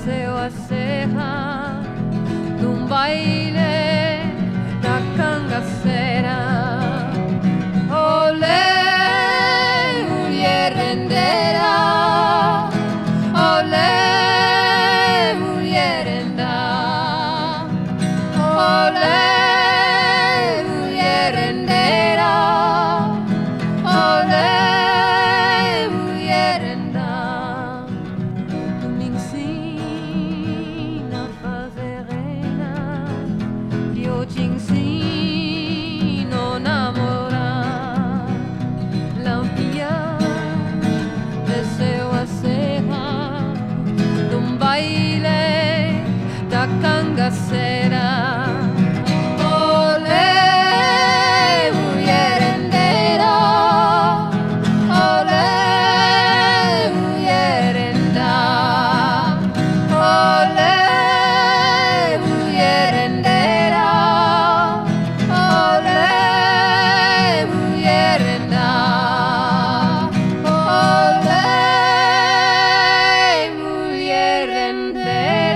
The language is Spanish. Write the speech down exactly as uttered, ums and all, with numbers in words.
deseo hacer de un baile la cangacera. Olé, mujer rendera, olé, mujer renda, olé, mujer rendera, olé, mujer renda. Tu me ensina a fazer reina, eu te ensino a namorar. Lampia, deseo hacer de un baile da cangacera. Olé, mujer rendera, olé, mujer renda, olé, mujer rendera, olé, mujer renda, olé, mujer rendera.